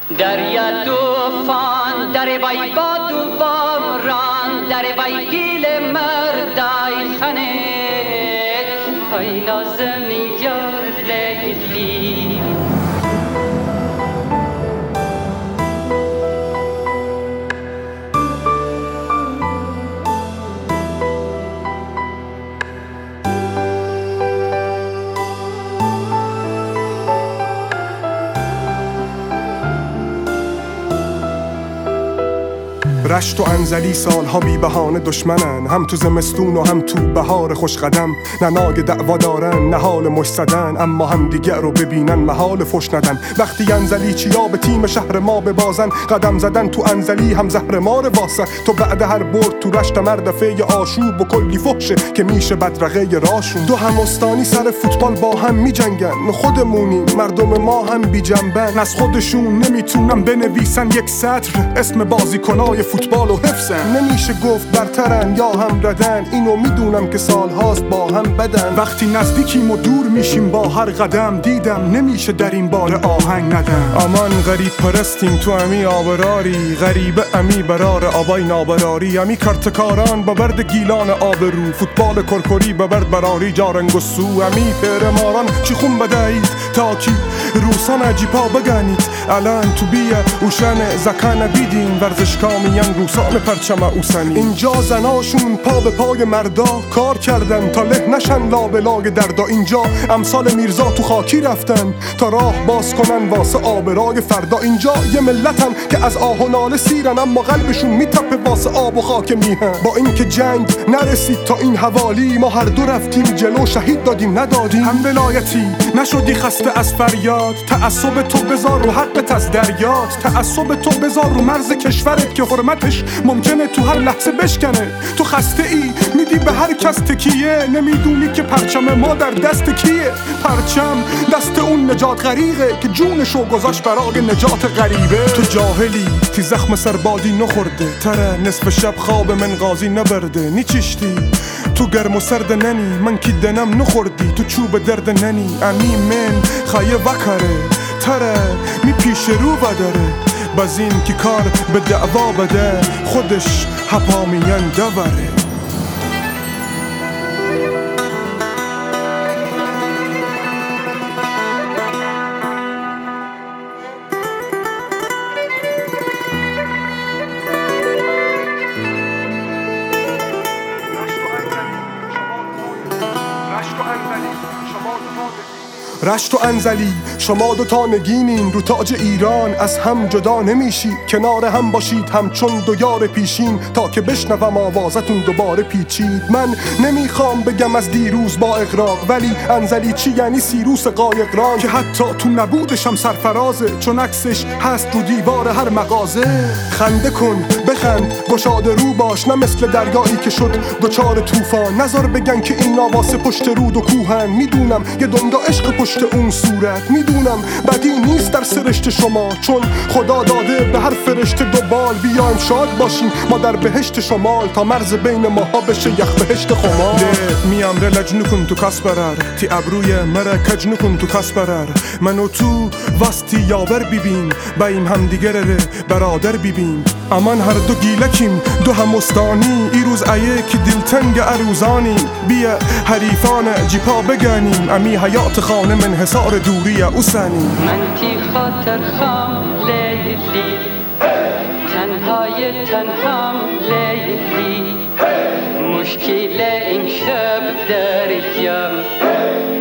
دریا توفان در وای باد و باران در وای گیل مردای خنه های لازم یار لیلی رشت و انزلی سالها بی بهانه دشمنن، هم تو زمستون و هم تو بهار خوش قدم. نه ناگ دعوا دارن نه حال مش زدن، اما هم دیگر رو ببینن محال فش ندن. وقتی انزلی چیا به تیم شهر ما ببازن، قدم زدن تو انزلی هم زهر مار واسه. تو بعد هر برد تو رشت مردفه آشوب و کلی فحشه که میشه بدرقه راشون. دو هم استانی سر فوتبال با هم می جنگن، خودمونیم مردم ما هم بی جنبن. از خودشون نمیتونن بنویسن یک سطر اسم بازیکنای فوتبال و حفظن. نمیشه گفت برترن یا هم ردن، اینو میدونم که سالهاست با هم بدن. وقتی نزدیکیم و دور میشیم با هر قدم، دیدم نمیشه در این بار آهنگ ندم. امان غریب پرستیم تو امی آبراری، غریب امی برار آبای نابراری. امی کرتکاران با برد گیلان آبرو، فوتبال کرکری با برد براری جارنگ و سو. امی پیرماران چی خون بدهید تا کی روسان عجیبا بگنید. الان تو بیه اوشن زکان بیدین ورزش کامیان روسان پرچم اوسنی. اینجا زناشون پا به پای مردا کار کردن تا له نشن لابلای دردا. اینجا امثال میرزا تو خاکی رفتن تا راه باز کنن واسه آبرای فردا. اینجا یه ملتن که از آه و ناله سیرن، اما قلبشون میتپه واسه آب و خاک میهن. با اینکه جنگ نرسید تا این حوالی، ما هر دو رفتیم جلو شهید دادیم ندادیم. هم ولایتی نشدی خسته از فریاد، تعصب تو بذار رو حقت از دریات. تعصب تو بذار رو مرز کشورت که حرمتش ممکنه تو هر لحظه بشکنه. تو خسته ای میدی به هر کس تکیه، نمیدونی که پرچم ما در دست کیه. پرچم دست اون نجات غریقه که جونشو گذاشت برای نجات غریبه. تو جاهلی تی زخم سربادی نخورده، تره نصف شب خواب من قاضی نبرده. نیچشتی تو گرم و سرد ننی، من کی دنم نخوردی تو چوب درد ننی. امی من خایه وکره تره می پیش رو بداره، بازین که کار به دعوا بده خودش هپامین دوره. رشت و انزلی شما دوتا نگینین رو تاج ایران، از هم جدا نمیشی. کنار هم باشید همچون دو یار پیشین، تا که بشنوم آوازتون دوباره پیچید. من نمیخوام بگم از دیروز با اغراق، ولی انزلی چی یعنی سیروس قایقران که حتی تو نبودش هم سرفرازه، چون عکسش هست رو دیوار هر مغازه. خنده کن بخند گشاده رو باش، نه مثل دریایی که شد دوچار طوفان. نظر بگن که این واسه پشت رود و کوهن، میدونم یه دنیا عشق پشت اون صورت. میدونم بدی نیست در سرشت شما، چون خدا داده به هر فرشته دو بال. بیایم شاد باشیم ما در بهشت شمال، تا مرز بین ماها بشه یخ بهشت خمال. میام رلج نکن تو کس برر، تی ابروی مرا کج نکن تو کس برر. منو تو واستی یاور ببین، بایم هم دیگر برادر ببین. امان هر دو گیلکیم دو همستانی، ای روز ایه که دلتنگ عروزانی. بیا حریفان جیپا بگنیم، امی حیات خانه من حصار دوری اوسنی. من تی خاطر خام لیلی، تنهای تنهام لیلی. مشکل این شب دریم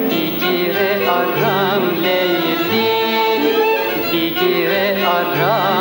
بگیر آرام لیلی، بگیر آرام.